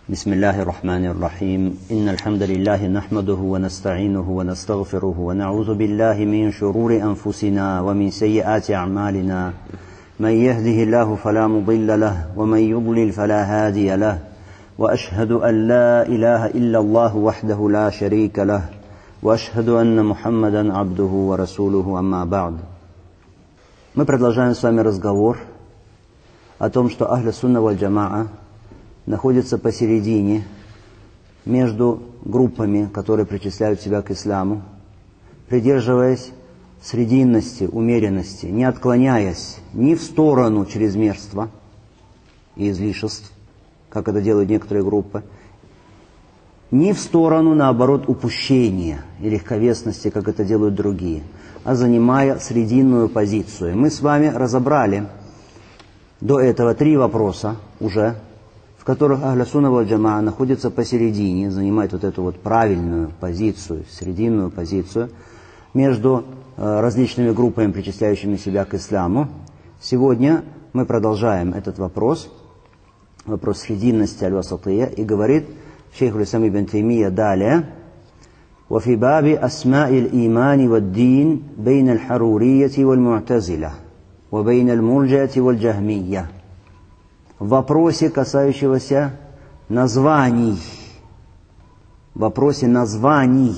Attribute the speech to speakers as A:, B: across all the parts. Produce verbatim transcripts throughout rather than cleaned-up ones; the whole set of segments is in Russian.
A: بسم الله الرحمن الرحيم إن الحمد لله نحمده ونستعينه ونستغفره ونعوذ بالله من شرور أنفسنا ومن سيئات أعمالنا من يهده الله فلا مضل له ومن يضلل فلا هادي له وأشهد أن لا إله إلا الله وحده لا شريك له وأشهد أن محمدا عبده ورسوله أما بعد. Мы продолжаем с вами разговор о том, что Ахлю Сунна валь Джамаа находится посередине между группами, которые причисляют себя к исламу, придерживаясь срединности, умеренности, не отклоняясь ни в сторону чрезмерства и излишеств, как это делают некоторые группы, ни в сторону, наоборот, упущения и легковесности, как это делают другие, а занимая срединную позицию. Мы с вами разобрали до этого три вопроса уже, в которых Ахлю Сунна валь Джамаа находится посередине, занимает вот эту вот правильную позицию, срединную позицию между э, различными группами, причисляющими себя к исламу. Сегодня мы продолжаем этот вопрос, вопрос срединности аль-васатия, и говорит шейх аль-Ислам ибн Таймия далее: وفي باب أسماء الإيمان والدين بين الحرورية والمعتزلة وبين المرجئة والجهمية. В вопросе, касающегося названий, в вопросе названий,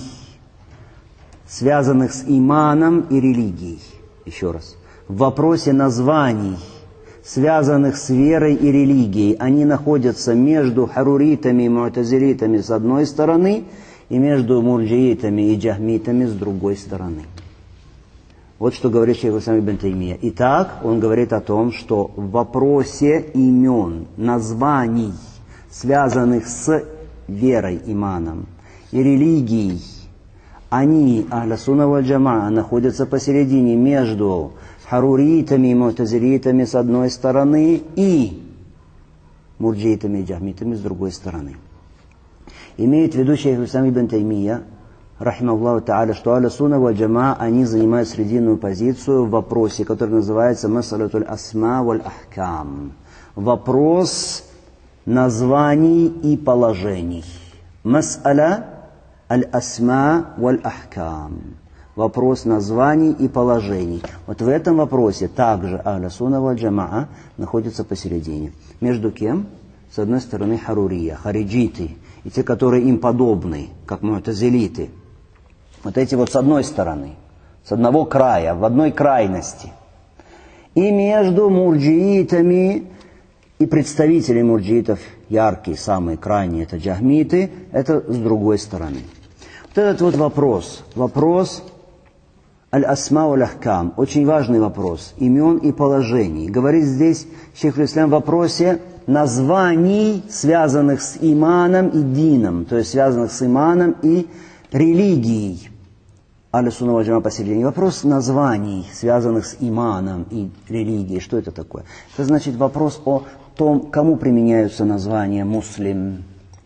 A: связанных с иманом и религией. Еще раз. В вопросе названий, связанных с верой и религией, они находятся между харуритами и му'тазилитами с одной стороны и между мурджиитами и джахмитами с другой стороны. Вот что говорит шейх аль-Ислам ибн Таймия. Итак, он говорит о том, что в вопросе имен, названий, связанных с верой, иманом и религией, они, Ахлю Сунна валь Джамаа, находятся посередине между харуритами и му'тазилитами с одной стороны и мурджиитами и джахмитами с другой стороны. Имеет в виду шейх аль-Ислам ибн Таймия, рахимахуллаху та'аля, что Ахлю Сунна валь Джамаа, они занимают срединную позицию в вопросе, который называется мас'алатуль асма валь ахкам. Вопрос названий и положений. Мас'аля аль-асма валь ахкам. Вопрос названий и положений. Вот в этом вопросе также Ахлю Сунна валь Джамаа находится посередине. Между кем? С одной стороны харурия, хариджиты, и те, которые им подобны, как му'тазилиты. Вот эти вот с одной стороны, с одного края, в одной крайности. И между мурджиитами и представители мурджиитов, яркие, самые крайние, это джахмиты, это с другой стороны. Вот этот вот вопрос, вопрос аль-асма валь-ахкам, очень важный вопрос, имен и положений. Говорит здесь шейх аль-Ислам в вопросе названий, связанных с иманом и дином, то есть связанных с иманом и религией. Ахлю Сунна валь Джамаа посередине. Вопрос названий, связанных с иманом и религией. Что это такое? Это значит вопрос о том, кому применяются названия муслим.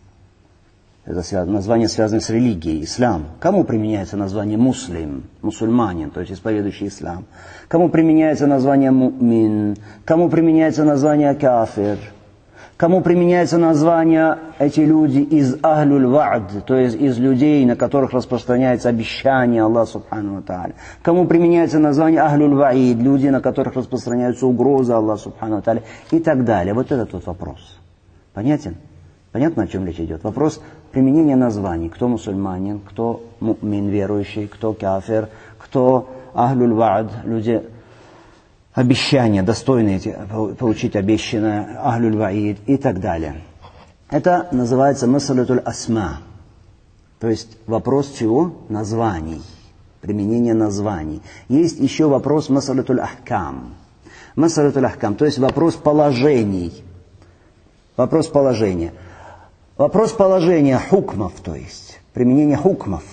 A: Это связано, название связано с религией, ислам. Кому применяется название муслим, мусульманин, то есть исповедующий ислам? Кому применяется название му'мин? Кому применяется название кафир? Кому применяется название эти люди из ахлюль ва'д, то есть из людей, на которых распространяется обещание Аллаха субхану ва тааля? Кому применяется название ахлюль ва'ид, люди, на которых распространяются угрозы Аллаха субхану ва тааля, и так далее. Вот этот вот вопрос. Понятен? Понятно, о чем речь идет? Вопрос применения названий. Кто мусульманин, кто му'мин, верующий, кто кафир, кто ахлюль ва'д, люди обещания, достойные получить обещанное, ахлюль ваид и так далее. Это называется мас'алатуль асма. То есть вопрос чего? Названий. Применение названий. Есть еще вопрос мас'алатуль ахкам. Мас'алатуль ахкам, то есть вопрос положений. Вопрос положения. Вопрос положения хукмов, то есть применение хукмов.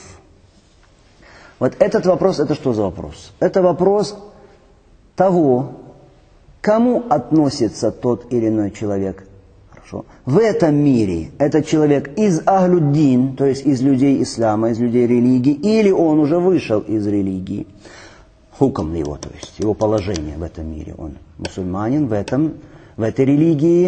A: Вот этот вопрос, это что за вопрос? Это вопрос того, кому относится тот или иной человек. Хорошо. В этом мире этот человек из ахлюддин, то есть из людей ислама, из людей религии, или он уже вышел из религии. Хукм его, то есть его положение в этом мире. Он мусульманин в, этом, в этой религии,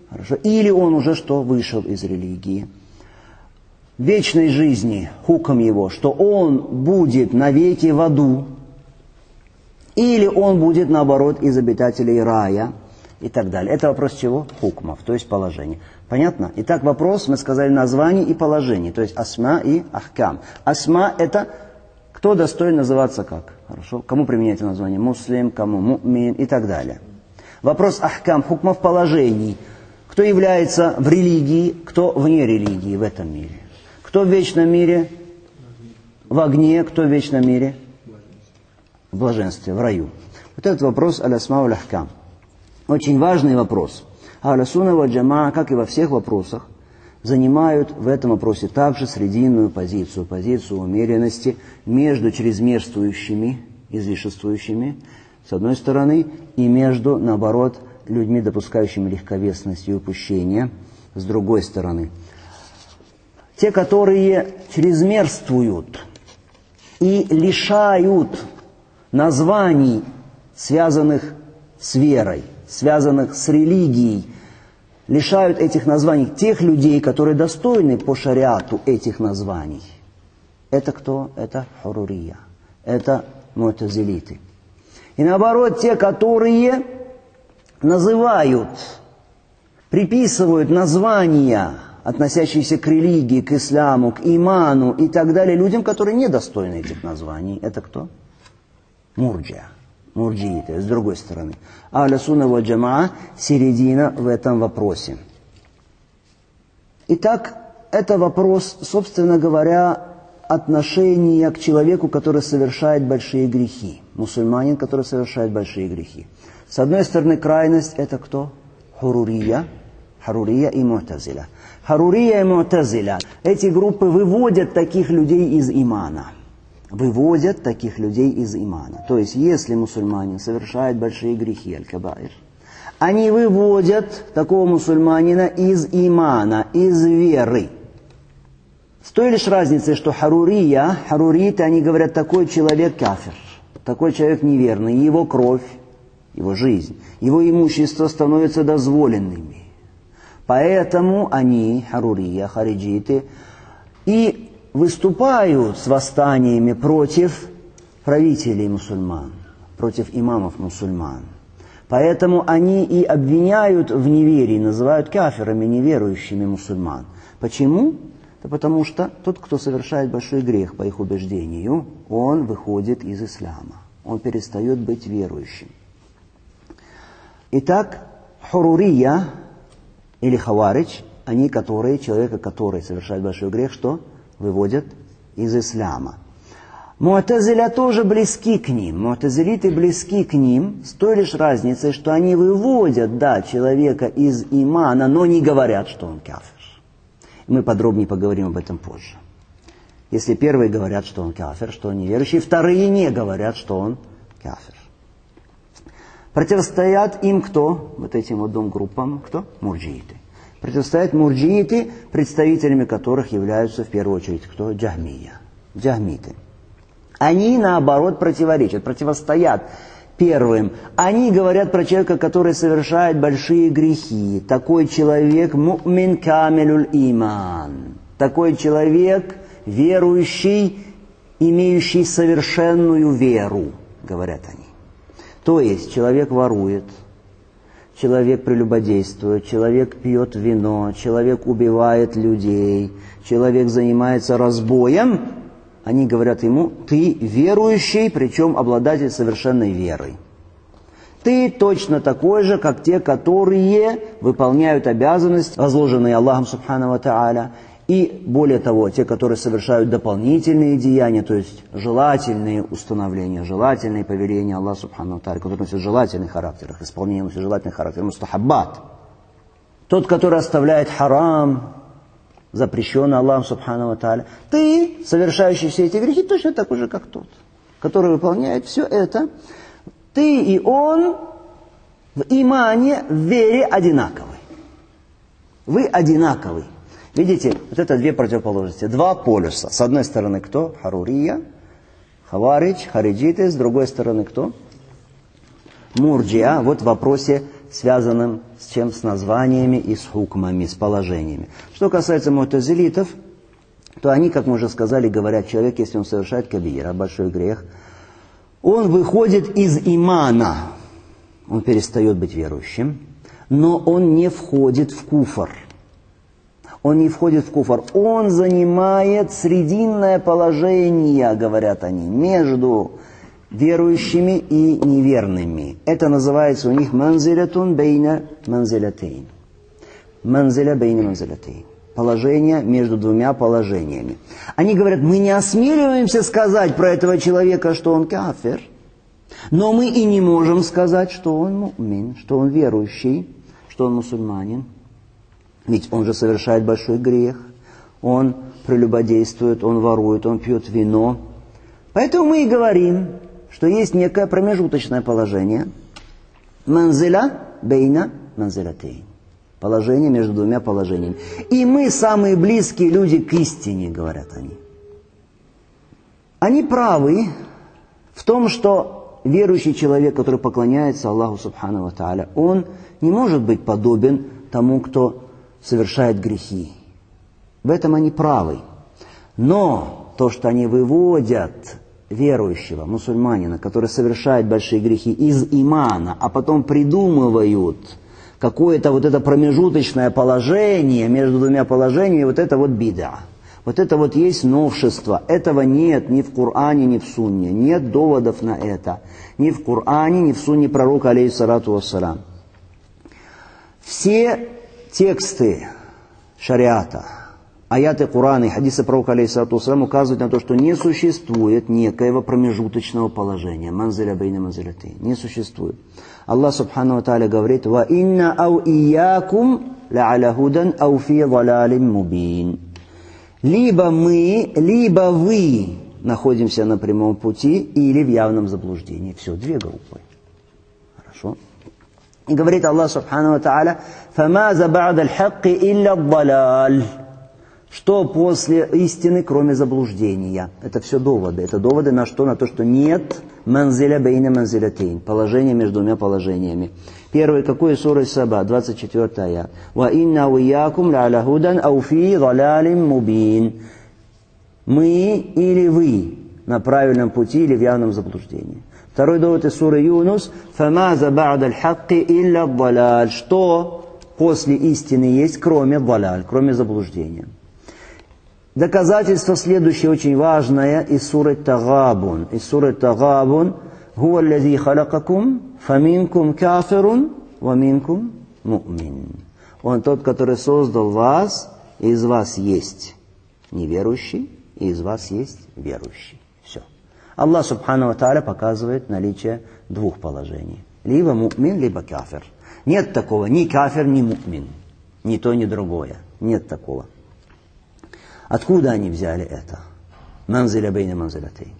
A: Хорошо. Или он уже что? Вышел из религии. В вечной жизни хукм его, что он будет навеки в аду, или он будет, наоборот, из обитателей рая, и так далее. Это вопрос чего? Хукмов, то есть положения. Понятно? Итак, вопрос, мы сказали, название и положение, то есть асма и ахкам. Асма – это кто достоин называться как. Хорошо? Кому применяется название? Муслим, кому му'мин и так далее. Вопрос ахкам, хукмов положений. Кто является в религии, кто вне религии в этом мире. Кто в вечном мире? В огне. Кто в вечном мире? В блаженстве, в раю. Вот этот вопрос аль-асма валь-ахкам. Очень важный вопрос. Ахлю сунна валь джамаа, как и во всех вопросах, занимают в этом вопросе также срединную позицию, позицию умеренности между чрезмерствующими, излишествующими, с одной стороны, и между, наоборот, людьми, допускающими легковесность и упущение, с другой стороны. Те, которые чрезмерствуют и лишают названий, связанных с верой, связанных с религией, лишают этих названий тех людей, которые достойны по шариату этих названий. Это кто? Это хурурия. Это му'тазилиты. И наоборот, те, которые называют, приписывают названия, относящиеся к религии, к исламу, к иману и так далее, людям, которые недостойны этих названий. Это кто? Мурджия. Мурджииты, с другой стороны. Ахлю сунна валь джамаа середина в этом вопросе. Итак, это вопрос, собственно говоря, отношения к человеку, который совершает большие грехи. Мусульманин, который совершает большие грехи. С одной стороны, крайность это кто? Хурурия, Харурия и Му'тазиля. Харурия и Му'тазиля. Эти группы выводят таких людей из имана. Выводят таких людей из имана. То есть, если мусульманин совершает большие грехи, аль-кабаир, они выводят такого мусульманина из имана, из веры. С той лишь разницей, что харурия, харуриты, они говорят, такой человек кафир, такой человек неверный, его кровь, его жизнь, его имущество становятся дозволенными. Поэтому они, харурия, хариджиты, и выступают с восстаниями против правителей мусульман, против имамов мусульман. Поэтому они и обвиняют в неверии, называют кафирами, неверующими мусульман. Почему? Да потому что тот, кто совершает большой грех, по их убеждению, он выходит из ислама. Он перестает быть верующим. Итак, хурурия или хаваридж, они, которые, человека, который совершает большой грех, что? Выводят из ислама. Му'тазиля тоже близки к ним. Му'тазилиты близки к ним с той лишь разницей, что они выводят, да, человека из имана, но не говорят, что он кафир. Мы подробнее поговорим об этом позже. Если первые говорят, что он кафир, что он неверующий, вторые не говорят, что он кафир. Противостоят им кто? Вот этим вот двум группам. Кто? Мурджииты. Противостоят мурджииты, представителями которых являются в первую очередь кто? Джахмия. Джахмиты. Они наоборот противоречат, противостоят первым. Они говорят про человека, который совершает большие грехи. Такой человек му'мин камилюль иман. Такой человек верующий, имеющий совершенную веру, говорят они. То есть человек ворует, человек прелюбодействует, человек пьет вино, человек убивает людей, человек занимается разбоем. Они говорят ему, ты верующий, причем обладатель совершенной верой. Ты точно такой же, как те, которые выполняют обязанности, возложенные Аллахом Субхану ва Тааля. И более того, те, которые совершают дополнительные деяния, то есть желательные установления, желательные повеления Аллаха Субхану ва Тааля, которые носят желательный характер, их исполнение носит желательный характер, мустахаббат. Тот, который оставляет харам, запрещенный Аллахом Субхану ва Тааля, ты, совершающий все эти грехи, точно такой же, как тот, который выполняет все это. Ты и он в имане, в вере одинаковы. Вы одинаковы. Видите, вот это две противоположности, два полюса. С одной стороны кто? Харурия, хаваридж, хариджиты. С другой стороны кто? Мурджия. Вот в вопросе связанным с чем? С названиями и с хукмами, с положениями. Что касается му'тазилитов, то они, как мы уже сказали, говорят, человек, если он совершает кабира, большой грех, он выходит из имана, он перестает быть верующим, но он не входит в куфр. Он не входит в куфр. Он занимает срединное положение, говорят они, между верующими и неверными. Это называется у них манзилятун бейна манзилятейн. Манзиля бейна манзилятейн. Положение между двумя положениями. Они говорят, мы не осмеливаемся сказать про этого человека, что он кафир, но мы и не можем сказать, что он му'мин, что он верующий, что он мусульманин. Ведь он же совершает большой грех, он прелюбодействует, он ворует, он пьет вино. Поэтому мы и говорим, что есть некое промежуточное положение. Манзиля бейна манзилятейн. Положение между двумя положениями. И мы самые близкие люди к истине, говорят они. Они правы в том, что верующий человек, который поклоняется Аллаху Субхану ва Тааля, он не может быть подобен тому, кто совершает грехи. В этом они правы. Но то, что они выводят верующего, мусульманина, который совершает большие грехи из имана, а потом придумывают какое-то вот это промежуточное положение между двумя положениями, вот это вот бида. Вот это вот есть новшество. Этого нет ни в Коране, ни в Сунне. Нет доводов на это. Ни в Коране, ни в Сунне пророка, алейхиссалату вассалам. Все тексты шариата, аяты Корана и хадисы пророка, алейхиссалату вассалам, указывают на то, что не существует некоего промежуточного положения. Манзиля бейна манзилятейн. Не существует. Аллах Субхану ва Тааля говорит: «Ва инна ау иякум ла аля худан ау фи далалин мубин». Либо мы, либо вы находимся на прямом пути или в явном заблуждении. Все, две группы. Хорошо. И говорит Аллах Субхану ва Тааля: «Фамаза ба'да аль-хакки илля ад-далаль». Что после истины, кроме заблуждения? Это все доводы. Это доводы на что? На то, что нет манзиля бейна манзилятейн. Положение между двумя положениями. Первый, какой сура Саба? двадцать четвёртая аят. «Ва инна уиякум ла аля худан ау фи далалин мубин». Мы или вы на правильном пути или в явном заблуждении. Второй довод из суры Юнус. «Фамаза ба'да аль-хакки илля ад-далаль». Что после истины есть, кроме далаль, кроме заблуждения? Доказательство следующее, очень важное, из суры Тагабун. Из суры Тагабун. «Хуа аллази халакакум, фаминкум кафирун, ваминкум му'мин». Он тот, который создал вас, и из вас есть неверующий, и из вас есть верующий. Все. Аллах Субхану ва Тааля показывает наличие двух положений. Либо му'мин, либо кафир. Нет такого, ни кафир, ни му'мин. Ни то, ни другое. Нет такого. Откуда они взяли это? Манзиля бейна манзилятейн.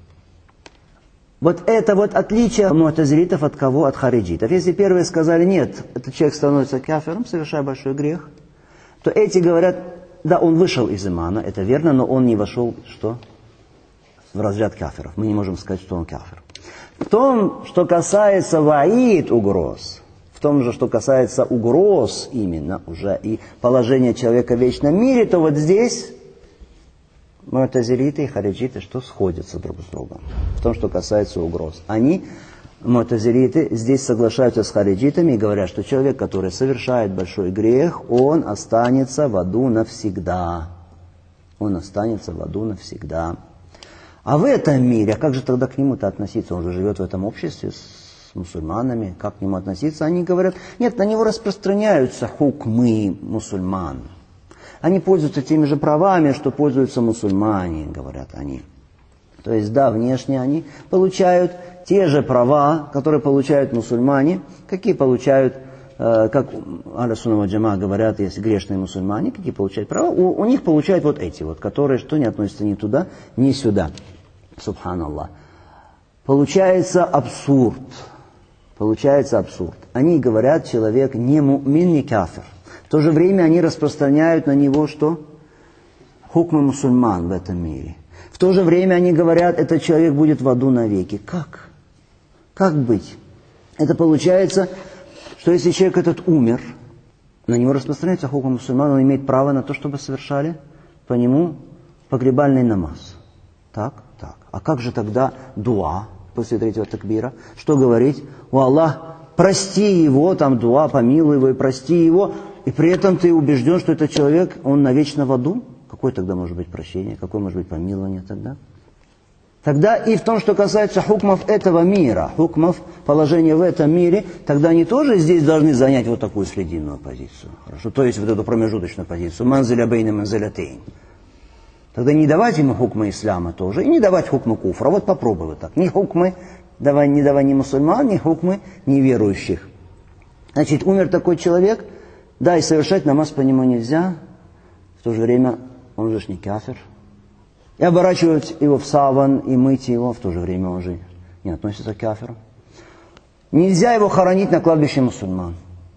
A: Вот это вот отличие му'тазилитов от кого? От хариджитов. Если первые сказали, нет, этот человек становится кафиром, совершая большой грех, то эти говорят, да, он вышел из имана, это верно, но он не вошел, что? В разряд кафиров. Мы не можем сказать, что он кафир. В том, что касается ваид, угроз, в том же, что касается угроз именно уже и положения человека в вечном мире, то вот здесь му'тазилиты и хариджиты что сходятся друг с другом. В том, что касается угроз. Они, му'тазилиты, здесь соглашаются с хариджитами и говорят, что человек, который совершает большой грех, он останется в аду навсегда. Он останется в аду навсегда. А в этом мире, а как же тогда к нему-то относиться? Он же живет в этом обществе с мусульманами. Как к нему относиться? Они говорят, нет, на него распространяются хукмы мусульман. Они пользуются теми же правами, что пользуются мусульмане, говорят они. То есть, да, внешне они получают те же права, которые получают мусульмане, какие получают, э, как Ахлю-сунна валь джамаа говорят, есть грешные мусульмане, какие получают права, у, у них получают вот эти вот, которые что не относятся ни туда, ни сюда. Субханаллах. Получается абсурд. Получается абсурд. Они говорят, человек не му'мин, не кафир. В то же время они распространяют на него что? Хукмы мусульман в этом мире. В то же время они говорят, этот человек будет в аду навеки. Как? Как быть? Это получается, что что если человек этот умер, на него распространяется хукм мусульман, он имеет право на то, чтобы совершали по нему погребальный намаз. Так, так. А как же тогда дуа после третьего такбира? Что говорить? О Аллах, прости его, там дуа, помилуй его и прости его, и при этом ты убежден, что этот человек, он навечно в аду? Какое тогда может быть прощение, какое может быть помилование тогда? Тогда и в том, что касается хукмов этого мира, хукмов положения в этом мире, тогда они тоже здесь должны занять вот такую срединную позицию. Хорошо? То есть вот эту промежуточную позицию. Манзиля бейна манзилятейн. Тогда не давать ему хукмы ислама тоже, и не давать хукмы куфра. Вот попробуй вот так. Ни хукмы, давай, не давай ни мусульман, ни хукмы неверующих. Значит, умер такой человек, да, и совершать намаз по нему нельзя, в то же время он же не кафир. И оборачивать его в саван и мыть его, в то же время он же не относится к кафиру. Нельзя его хоронить на кладбище мусульман.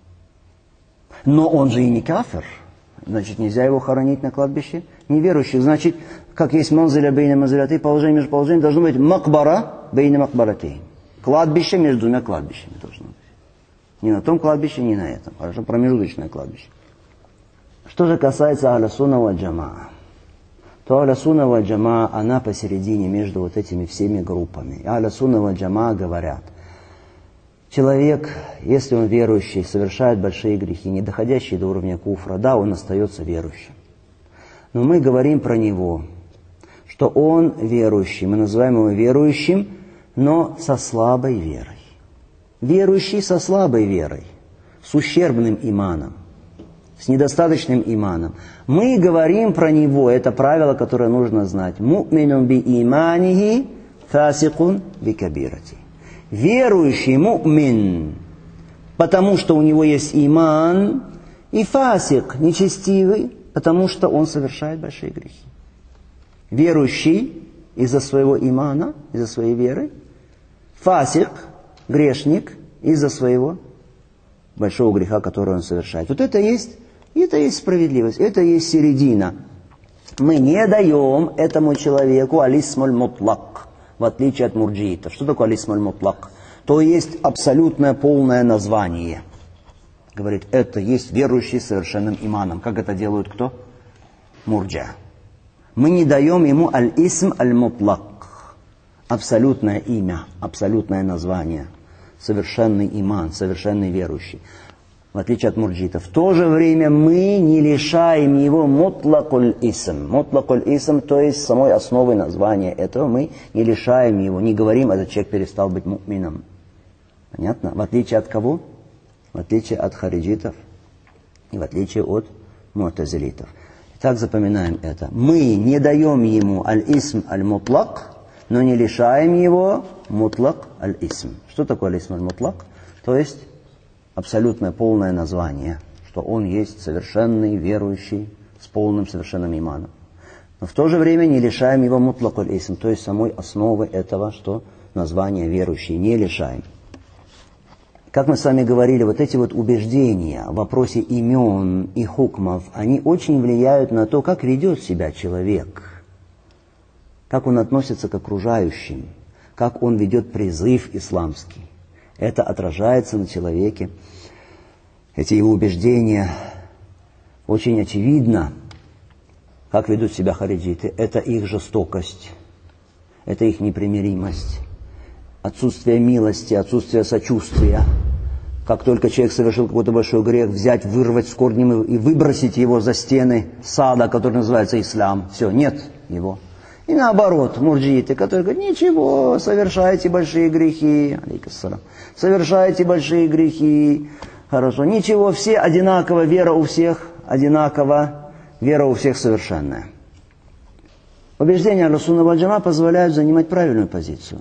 A: Но он же и не кафир. Значит, нельзя его хоронить на кладбище неверующих. Значит, как есть манзиля бейна манзилятей, положение между положениями, должно быть макбара бейна макбаратей. Кладбище между двумя кладбищами должно быть. Не на том кладбище, не на этом. Хорошо, промежуточное кладбище. Что же касается ахля сунна валь джамаа, то ахля сунна валь джамаа, она посередине между вот этими всеми группами. Ахля сунна валь джамаа говорят, человек, если он верующий, совершает большие грехи, не доходящие до уровня куфра, да, он остается верующим. Но мы говорим про него, что он верующий, мы называем его верующим, но со слабой верой. Верующий со слабой верой, с ущербным иманом, с недостаточным иманом. Мы говорим про него, это правило, которое нужно знать. Му'минун би иманихи, фасикун би кабирати. Верующий му'мин, потому что у него есть иман, и фасик, нечестивый, потому что он совершает большие грехи. Верующий из-за своего имана, из-за своей веры, фасик, грешник, из-за своего большого греха, который он совершает. Вот это есть, это есть справедливость, это есть середина. Мы не даем этому человеку алисмуль мутлак, в отличие от мурджиитов. Что такое алисмуль мутлак? То есть абсолютное полное название. Говорит, это есть верующий с совершенным иманом. Как это делают кто? Мурджа. Мы не даем ему аль-исм аль-мутлак. Абсолютное имя, абсолютное название. Совершенный иман, совершенный верующий. В отличие от мурджитов. В то же время мы не лишаем его мутлакуль исм. Мутлакуль исм, то есть самой основы названия этого, мы не лишаем его, не говорим, этот человек перестал быть му'мином. Понятно? В отличие от кого? В отличие от хариджитов и в отличие от му'тазилитов. Итак, запоминаем это. Мы не даем ему аль-исм аль-мутлак, но не лишаем его мутлак аль-исм. Что такое аль-исм аль-мутлак? То есть абсолютное полное название, что он есть совершенный верующий с полным совершенным иманом. Но в то же время не лишаем его мутлак аль-исм, то есть самой основы этого, что название верующий, не лишаем. Как мы с вами говорили, вот эти вот убеждения в вопросе имен и хукмов, они очень влияют на то, как ведет себя человек, как он относится к окружающим, как он ведет призыв исламский. Это отражается на человеке. Эти его убеждения очень очевидно, как ведут себя хариджиты. Это их жестокость, это их непримиримость, отсутствие милости, отсутствие сочувствия. Как только человек совершил какой-то большой грех, взять, вырвать с корнем и выбросить его за стены сада, который называется ислам. Все, нет его. И наоборот, мурджииты, которые говорят, ничего, совершайте большие грехи, алейкассалам, совершайте большие грехи, хорошо, ничего, все одинаково, вера у всех одинаково, вера у всех совершенная. Убеждения ахля сунна валь джамаа позволяют занимать правильную позицию.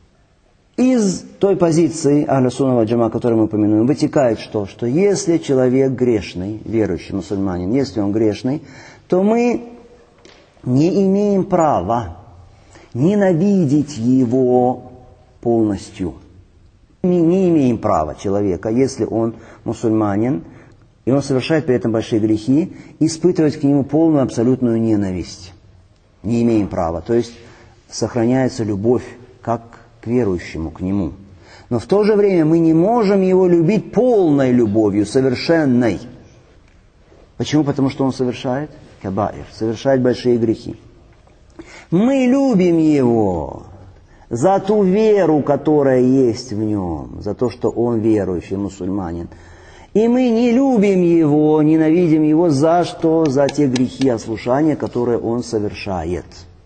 A: Из той позиции ахля сунна валь джамаа, которую мы упомянули, вытекает что? Что если человек грешный, верующий мусульманин, если он грешный, то мы не имеем права ненавидеть его полностью. Мы не имеем права человека, если он мусульманин, и он совершает при этом большие грехи, испытывать к нему полную абсолютную ненависть. Не имеем права. То есть сохраняется любовь как к верующему, к нему. Но в то же время мы не можем его любить полной любовью, совершенной. Почему? Потому что он совершает кабаир, совершает большие грехи. Мы любим его за ту веру, которая есть в нем, за то, что он верующий мусульманин. И мы не любим его, ненавидим его за что? За те грехи ослушания, которые он совершает.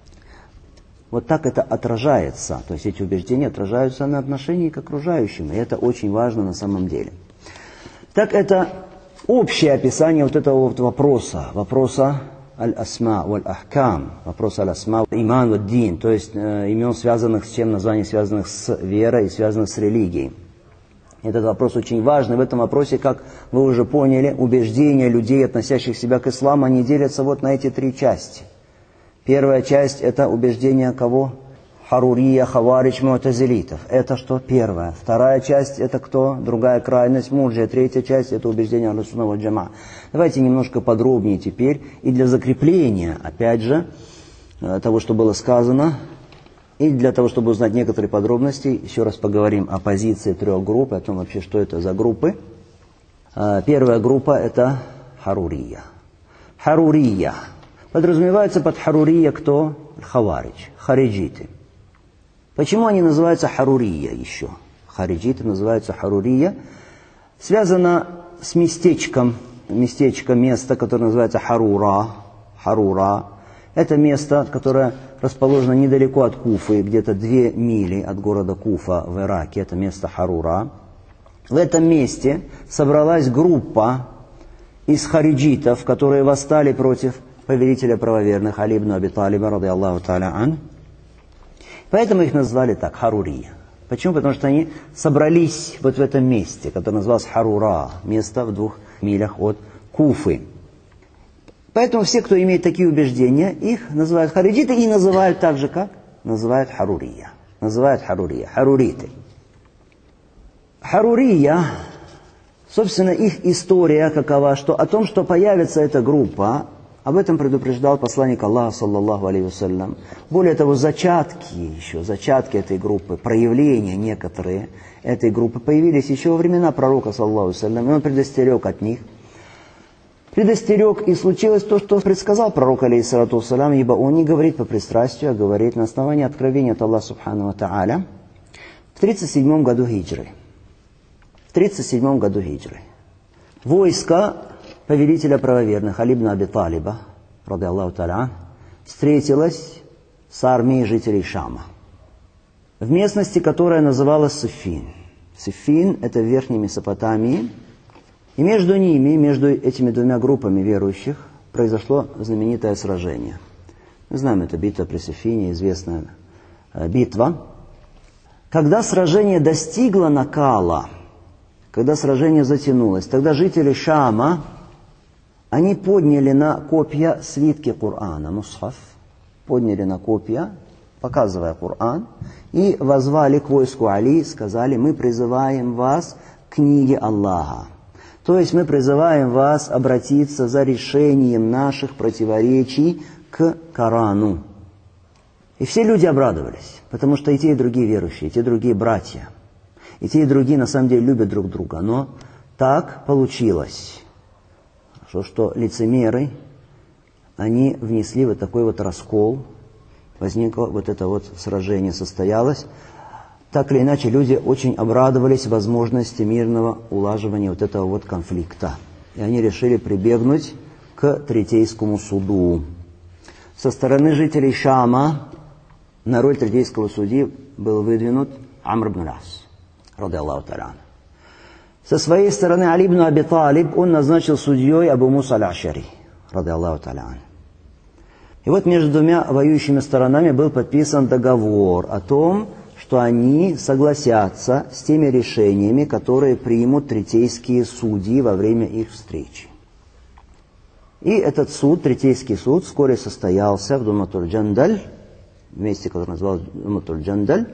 A: Вот так это отражается, то есть эти убеждения отражаются на отношении к окружающим, и это очень важно на самом деле. Так это общее описание вот этого вот вопроса, вопроса аль-асма валь-ахкам, вопрос аль-асма, иман вад-дин, то есть э, имен, связанных с чем, названий, связанных с верой и связанных с религией. Этот вопрос очень важный. В этом вопросе, как вы уже поняли, убеждения людей, относящих себя к исламу, они делятся вот на эти три части. Первая часть – это убеждение кого? Харурия, хаварич, му'тазилитов. Это что? Первая. Вторая часть – это кто? Другая крайность, мурджия. Третья часть – это убеждение аль-сунна валь джамаа. Давайте немножко подробнее теперь. И для закрепления, опять же, того, что было сказано, и для того, чтобы узнать некоторые подробности, еще раз поговорим о позиции трех групп, о том вообще, что это за группы. Первая группа – это харурия. Харурия. Подразумевается под харурия кто? Хаварич, хариджиты. Почему они называются харурия еще? Хариджиты называются харурия. Связано с местечком, местечко, место, которое называется Харура. Харура. Это место, которое расположено недалеко от Куфы, где-то две мили от города Куфа в Ираке. Это место Харура. В этом месте собралась группа из хариджитов, которые восстали против повелителя правоверных Али ибн Аби Талиба, ради Аллаху та'аля ан. Поэтому их назвали так, харурия. Почему? Потому что они собрались вот в этом месте, которое называлось Харура, место в двух милях от Куфы. Поэтому все, кто имеет такие убеждения, их называют хариджиты и называют так же, как? Называют харурия. Называют харурия, харуриты. Харурия, собственно, их история какова, что о том, что появится эта группа, об этом предупреждал посланник Аллаха, саллаллаху алейхи вассалям. Более того, зачатки еще, зачатки этой группы, проявления некоторые этой группы появились еще во времена пророка, саллаллаху алейхи вассалям, и он предостерег от них. Предостерег, и случилось то, что предсказал пророк, алейхиссалату вассалям, ибо он не говорит по пристрастию, а говорит на основании откровения от Аллаха, субхану ва тааля, в тридцать седьмом году хиджры. В тридцать седьмом году хиджры. Войско повелителя правоверных Али ибн Аби Талиба, ради Аллаху та'аля, встретилась с армией жителей Шама в местности, которая называлась Сиффин. Сиффин – это в Верхней Месопотамии. И между ними, между этими двумя группами верующих, произошло знаменитое сражение. Мы знаем, это битва при Сиффине, известная битва. Когда сражение достигло накала, когда сражение затянулось, тогда жители Шама, они подняли на копья свитки Корана, мусхаф, подняли на копья, показывая Коран, и воззвали к войску Али, сказали: мы призываем вас к книге Аллаха. То есть мы призываем вас обратиться за решением наших противоречий к Корану. И все люди обрадовались, потому что и те, и другие верующие, и те, и другие братья, и те, и другие на самом деле любят друг друга. Но так получилось, что, что лицемеры, они внесли вот такой вот раскол, возникло вот это вот сражение, состоялось. Так или иначе, люди очень обрадовались возможности мирного улаживания вот этого вот конфликта. И они решили прибегнуть к третейскому суду. Со стороны жителей Шама на роль третейского судьи был выдвинут Амр ибн аль-Ас, ради Аллаху та'аля. Со своей стороны Али ибн Аби Талиб он назначил судьей Абу Муса аль-Ашари, ради Аллаху та'аля. И вот между двумя воюющими сторонами был подписан договор о том, что они согласятся с теми решениями, которые примут третейские судьи во время их встречи. И этот суд, третейский суд, вскоре состоялся в Думатуль-Джандаль, в месте, которое называлось Думатуль-Джандаль.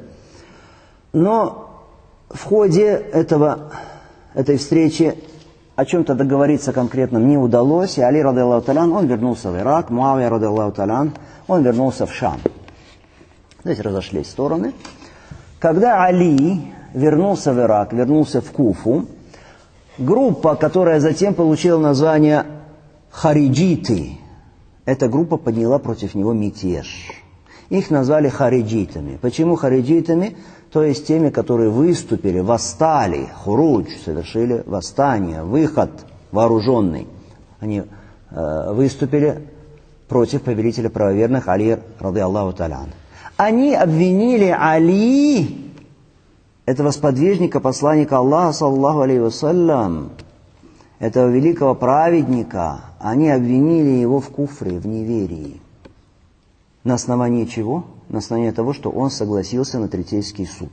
A: Но в ходе этого, этой встречи о чем-то договориться конкретном не удалось, и Али, ради Аллаху та'аля, он вернулся в Ирак, Муавия, ради Аллаху та'аля, он вернулся в Шам. Здесь разошлись стороны. Когда Али вернулся в Ирак, вернулся в Куфу. Группа, которая затем получила название хариджиты, эта группа подняла против него мятеж. Их назвали хариджитами. Почему хариджитами? То есть теми, которые выступили, восстали, хурудж, совершили восстание, выход вооруженный. Они э, выступили против повелителя правоверных Али, рады Аллаху та'аля. Они обвинили Али, этого сподвижника, посланника Аллаха, саллаллаху алейхи вассалям, этого великого праведника, они обвинили его в куфре, в неверии. На основании чего? На основании того, что он согласился на третейский суд.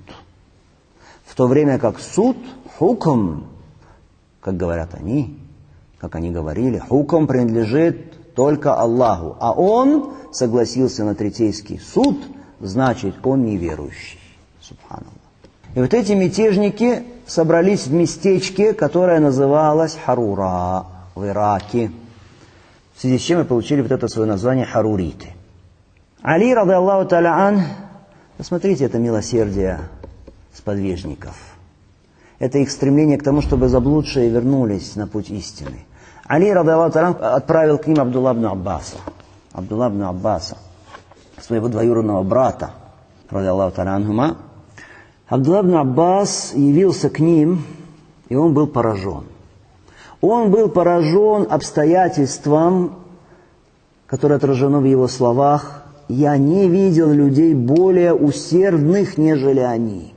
A: В то время как суд, хукм, как говорят они, как они говорили, хукм принадлежит только Аллаху, а он согласился на третейский суд, значит, он неверующий. Субханаллах. И вот эти мятежники собрались в местечке, которое называлось Харура в Ираке, в связи с чем мы получили вот это свое название харуриты. Али, рады Аллаху та'аля ан, посмотрите, это милосердие сподвижников. Это их стремление к тому, чтобы заблудшие вернулись на путь истины. Али, рады Аллаху та'аля ан, отправил к ним Абдулла ибн Аббаса. Абдулла ибн Аббаса, своего двоюродного брата, рады Аллаху та'аля анхума. Абдулла ибн Аббас явился к ним, и он был поражен. Он был поражен обстоятельством, которое отражено в его словах: «Я не видел людей более усердных, нежели они,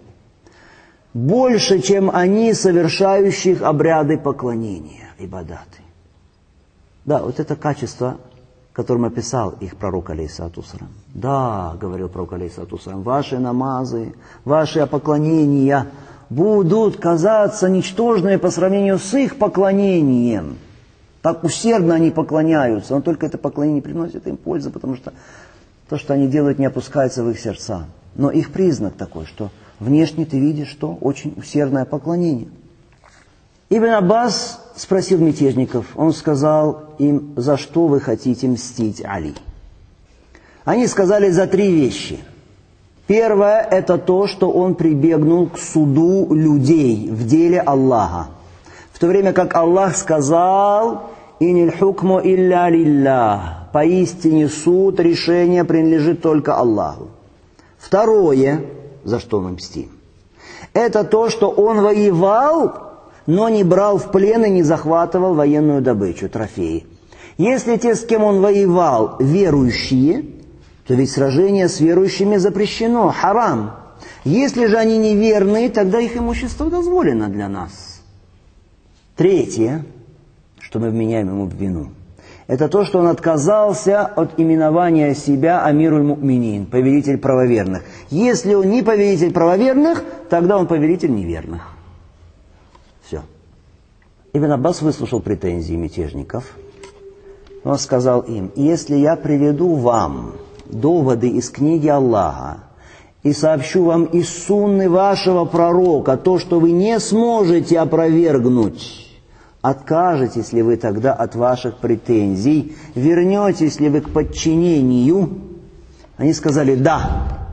A: больше, чем они, совершающих обряды поклонения, ибадаты». Да, вот это качество, которым описал их пророк, алейхиссалату вассалям. Да, говорил пророк, алейхиссалату вассалям, ваши намазы, ваши поклонения будут казаться ничтожными по сравнению с их поклонением. Так усердно они поклоняются, но только это поклонение не приносит им пользы, потому что то, что они делают, не опускается в их сердца. Но их признак такой, что внешне ты видишь, что очень усердное поклонение. Ибн Аббас спросил мятежников, он сказал им: за что вы хотите мстить Али? Они сказали: за три вещи. Первое – это то, что он прибегнул к суду людей в деле Аллаха. В то время как Аллах сказал: «Иниль хукму илля лиллах». Поистине суд, решение принадлежит только Аллаху. Второе, за что мы мстим, это то, что он воевал, но не брал в плен и не захватывал военную добычу, трофеи. Если те, с кем он воевал, верующие, то ведь сражение с верующими запрещено, харам. Если же они неверные, тогда их имущество дозволено для нас. Третье, что мы вменяем ему в вину, это то, что он отказался от именования себя Амируль Му'минин, повелитель правоверных. Если он не повелитель правоверных, тогда он повелитель неверных. Все. Ибн Аббас выслушал претензии мятежников. Он сказал им: если я приведу вам доводы из книги Аллаха и сообщу вам из сунны вашего пророка то, что вы не сможете опровергнуть, откажетесь ли вы тогда от ваших претензий? Вернетесь ли вы к подчинению? Они сказали: да.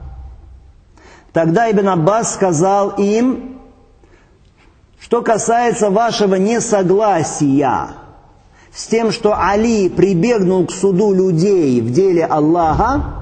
A: Тогда Ибн Аббас сказал им: что касается вашего несогласия с тем, что Али прибегнул к суду людей в деле Аллаха,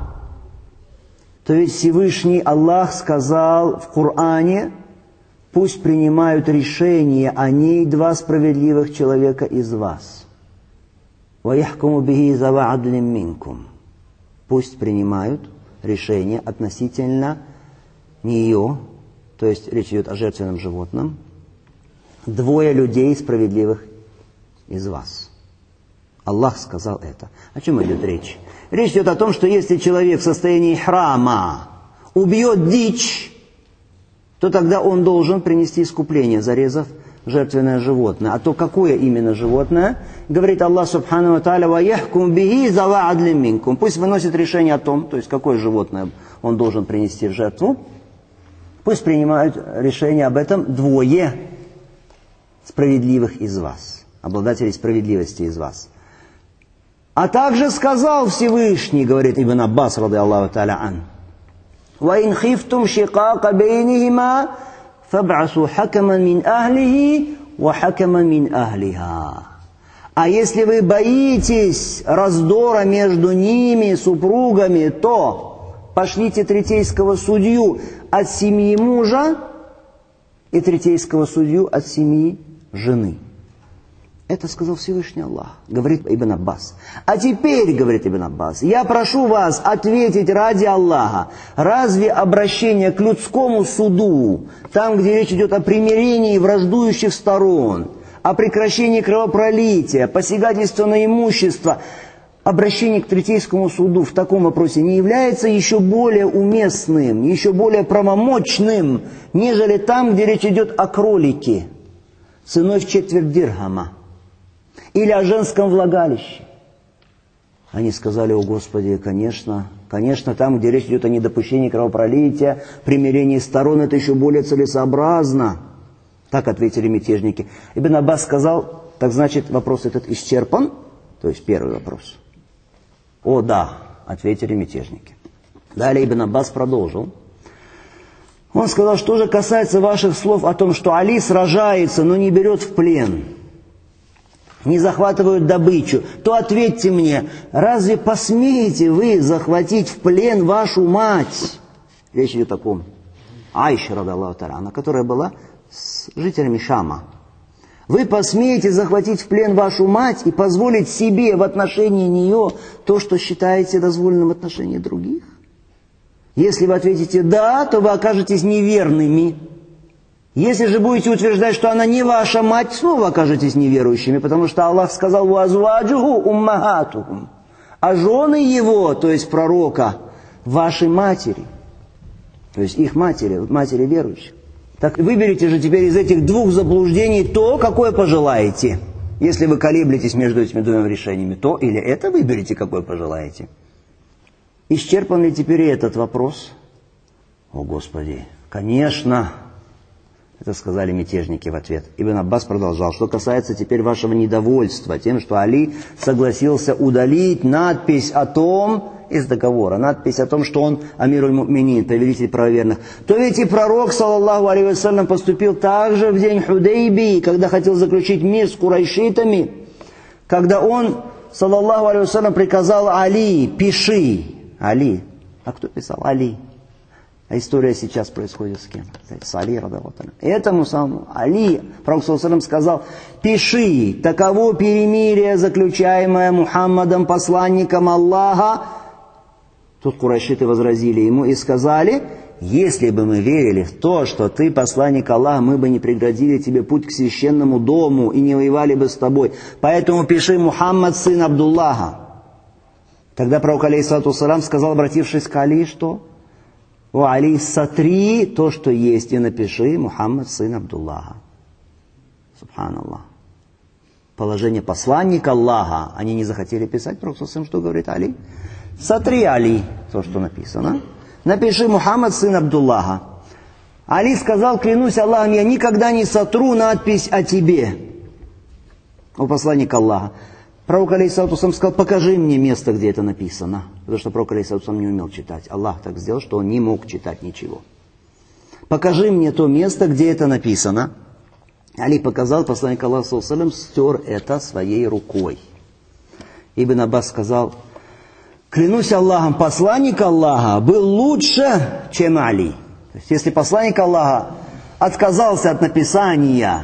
A: то ведь Всевышний Аллах сказал в Коране: пусть принимают решение о ней два справедливых человека из вас. وَيَحْكُمُ بِهِ ذَوَى عَدْلٍ مِّنْكُمْ. Пусть принимают решение относительно нее, то есть речь идет о жертвенном животном, двое людей справедливых из вас. Аллах сказал это. О чем идет речь? Речь идет о том, что если человек в состоянии храма убьет дичь, то тогда он должен принести искупление, зарезав жертвенное животное. А то какое именно животное? Говорит Аллах субхану ва тааля: «Ваяхкум бихи зава адлин минкум». Пусть выносит решение о том, то есть какое животное он должен принести в жертву. Пусть принимают решение об этом двое справедливых из вас, обладателей справедливости из вас. А также сказал Всевышний, говорит Ибн Аббас, рады Аллаху тааля ан: «Ва ин хифтум шикака бейнихима фаб'асу хакаман мин ахлихи ва хакаман мин ахлиха. А если вы боитесь раздора между ними, супругами, то пошлите третейского судью от семьи мужа и третейского судью от семьи жены. Это сказал Всевышний Аллах, говорит Ибн Аббас. А теперь, говорит Ибн Аббас, я прошу вас ответить ради Аллаха, разве обращение к людскому суду, там, где речь идет о примирении враждующих сторон, о прекращении кровопролития, посягательства на имущество, обращение к третейскому суду в таком вопросе не является еще более уместным, еще более правомочным, нежели там, где речь идет о кролике, ценой в четверть дирхама, или о женском влагалище. Они сказали: о Господи, конечно, конечно, там, где речь идет о недопущении кровопролития, примирении сторон, это еще более целесообразно. Так ответили мятежники. Ибн Аббас сказал: так значит, вопрос этот исчерпан? То есть первый вопрос. О да, ответили мятежники. Далее Ибн Аббас продолжил. Он сказал: что же касается ваших слов о том, что Али сражается, но не берет в плен, не захватывают добычу, то ответьте мне, разве посмеете вы захватить в плен вашу мать? Речь идет о ком? Айша, радаллаху та'аля, которая была с жителями Шама. Вы посмеете захватить в плен вашу мать и позволить себе в отношении нее то, что считаете дозволенным в отношении других? Если вы ответите «да», то вы окажетесь неверными. Если же будете утверждать, что она не ваша мать, снова окажетесь неверующими, потому что Аллах сказал «вазваджуху уммахатухум», а жены его, то есть пророка, ваши матери, то есть их матери, матери верующих. Так выберите же теперь из этих двух заблуждений то, какое пожелаете. Если вы колеблетесь между этими двумя решениями, то или это выберите, какое пожелаете. Исчерпан ли теперь этот вопрос? О Господи, конечно! Это сказали мятежники в ответ. Ибн Аббас продолжал: что касается теперь вашего недовольства тем, что Али согласился удалить надпись о том, из договора, надпись о том, что он амируль му'минин, повелитель правоверных, то ведь и пророк, саллаллаху алейхи вассалям, поступил также в день Худейбии, когда хотел заключить мир с курайшитами, когда он, саллаллаху алейхи вассалям, приказал Али: пиши. Али. А кто писал? Али. А история сейчас происходит с кем? С Али, радаллаху та'аля. Этому самому Али, пророк, саллаллаху алейхи вассалям, сказал: пиши, таково перемирие, заключаемое Мухаммадом, посланником Аллаха. Тут курайшиты возразили ему и сказали: если бы мы верили в то, что ты посланник Аллаха, мы бы не преградили тебе путь к священному дому и не воевали бы с тобой. Поэтому пиши Мухаммад, сын Абдуллаха. Тогда пророк, алейхиссалату вассалям, сказал, обратившись к Али, что: о Али, сотри то, что есть, и напиши Мухаммад, сын Абдуллаха. Субханаллах. Положение посланника Аллаха они не захотели писать. Пророк, что говорит Али? Сотри, Али, то, что написано. Напиши Мухаммад, сын Абдуллаха. Али сказал: клянусь Аллахом, я никогда не сотру надпись о тебе, о посланник Аллаха. Пророк, алейхиссалату вассалям, сказал: покажи мне место, где это написано. Потому что пророк, алейхиссалату вассалям, не умел читать. Аллах так сделал, что он не мог читать ничего. Покажи мне то место, где это написано. Али показал, посланник Аллаха, саллаллаху алейхи ва саллям, стер это своей рукой. Ибн Аббас сказал: клянусь Аллахом, посланник Аллаха был лучше, чем Али. То есть, если посланник Аллаха отказался от написания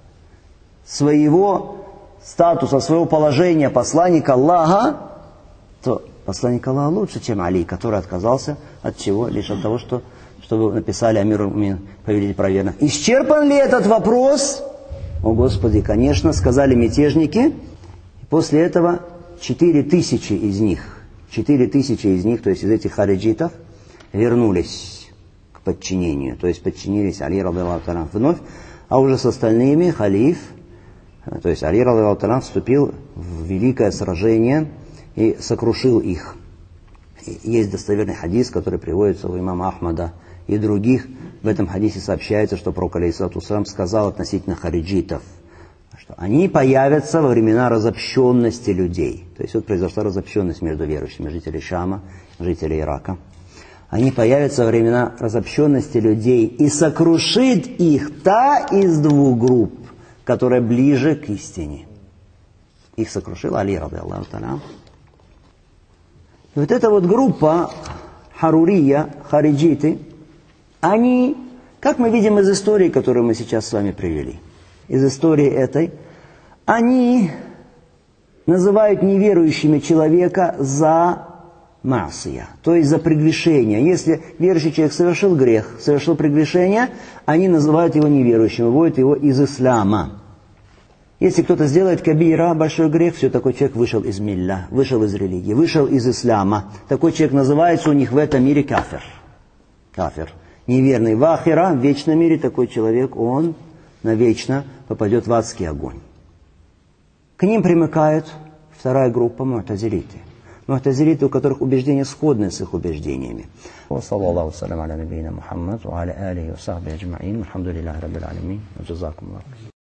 A: своего статуса, своего положения посланника Аллаха, то посланник Аллаха лучше, чем Али, который отказался от чего? Лишь от того, что, чтобы написали амируль му'минин, повелитель правоверных. Исчерпан ли этот вопрос? О Господи, конечно, сказали мятежники. После этого четыре тысячи из них, четыре тысячи из них, то есть из этих хариджитов, вернулись к подчинению, то есть подчинились Али, радаллаху та'аля, вновь, а уже с остальными халиф, то есть Али, радаллаху та'аля, вступил в великое сражение и сокрушил их. И есть достоверный хадис, который приводится у имама Ахмада и других. В этом хадисе сообщается, что пророк, алейхиссалату вассалям, сказал относительно хариджитов, что они появятся во времена разобщенности людей. То есть вот произошла разобщенность между верующими, жителей Шама, жителей Ирака. они появятся во времена разобщенности людей, и сокрушит их та из двух групп, которая ближе к истине. Их сокрушил Али, рады Аллаху та'аля. И вот эта вот группа, харурия, хариджиты, они, как мы видим из истории, которую мы сейчас с вами привели, из истории этой, они называют неверующими человека за маасия, то есть за прегрешение. Если верующий человек совершил грех, совершил прегрешение, они называют его неверующим, выводят его из ислама. Если кто-то сделает кабира, большой грех, все, такой человек вышел из милля, вышел из религии, вышел из ислама. Такой человек называется у них в этом мире кафир. Кафир. Неверный. В ахира, в вечном мире, такой человек, он навечно попадет в адский огонь. К ним примыкает вторая группа му'тазилиты. Му'тазилиты, у которых убеждения сходны с их убеждениями. Саллаллаху салям аля набийна Мухаммад, ва аля алихи ва сахбихи аджмаин, алхамдулиллахи раббил алямин, ва джазакумуллаху.